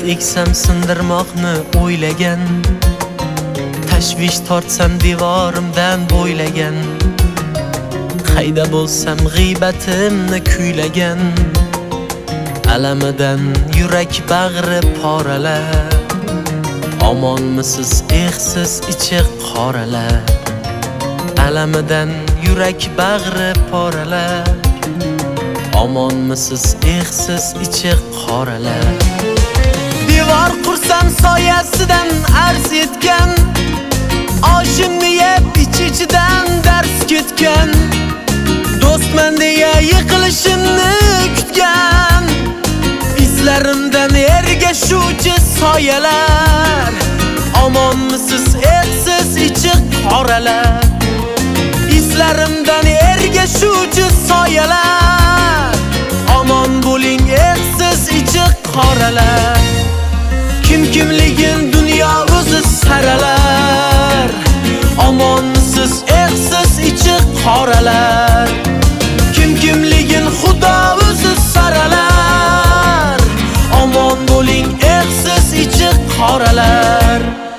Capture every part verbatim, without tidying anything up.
eksam sindirmoqni o'ylagan, tashvish tortsam devorimdan bo'ylagan, qayda bo'lsam g'iybatimni kuylagan, alamidan yurak bag'ri poralar. Omonmisiz ehsiz ichi qoralar, alamidan yurak bag'ri poralar. Omonmisiz ehsiz ichi qoralar. Devor qursam soyasidan arz etgan, oshimni yeb ich-ichidan dars ketgan, do'stman deya yiqilishimni kutgan, izlarimdan ergashuvchi soyalar. Omonmisiz ehsiz ichi qoralar, izlarimdan ergashuvchi soyalar. Omon bo'ling ehsiz ichi qoralar. Kim kimligin dunyo o'zi saralar. Omonmisiz ehsiz ichi qoralar. Kim kimligin Xudo o'zi saralar. Omon bo'ling ehsiz ichi qoralar.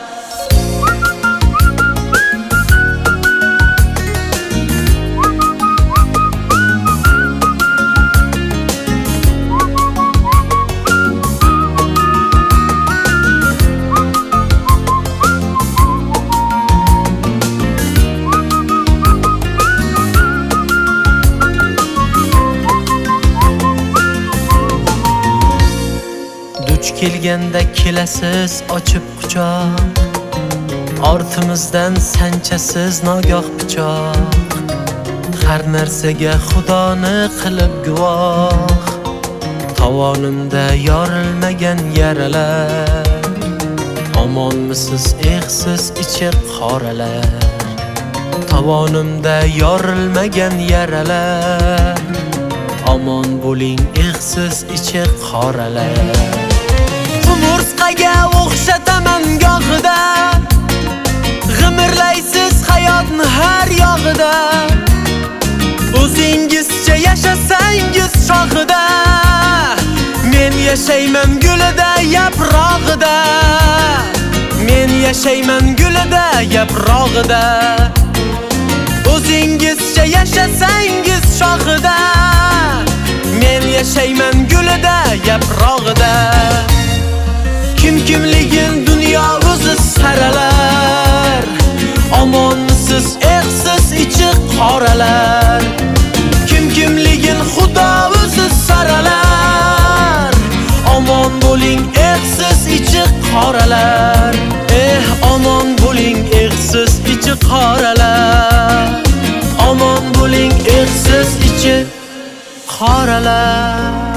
Duch kelganda kelasiz ochib quchoq, ortimizdan sanchasiz nogoh pichoq. Har narsaga Xudoni qilib guvoh, tovonimda yorilmagan yaralar. Omonmisiz ehsiz ichi qoralar. Tovonimda yorilmagan yaralar. Omon bo'ling ehsiz ichi qoralar. Qumursqaga o'xshataman gohida, g'imirlaysiz hayotni har yog'ida. O'zingizcha yashasangiz shoxida, men yashayman gulida yaprog'ida. Men yashayman gulida yaprog'ida. O'zingizcha yashasangiz shoxida, men yashayman gulida yaprog'ida. Kim kimligin dunyo o'zi saralar. Omonmisiz ehsiz ichi qoralar. Kim kimligin Xudo o'zi saralar. Omon bo'ling ehsiz ichi qoralar. Eh, omon bo'ling ehsiz ichi qoralar. Omon bo'ling ehsiz ichi qoralar.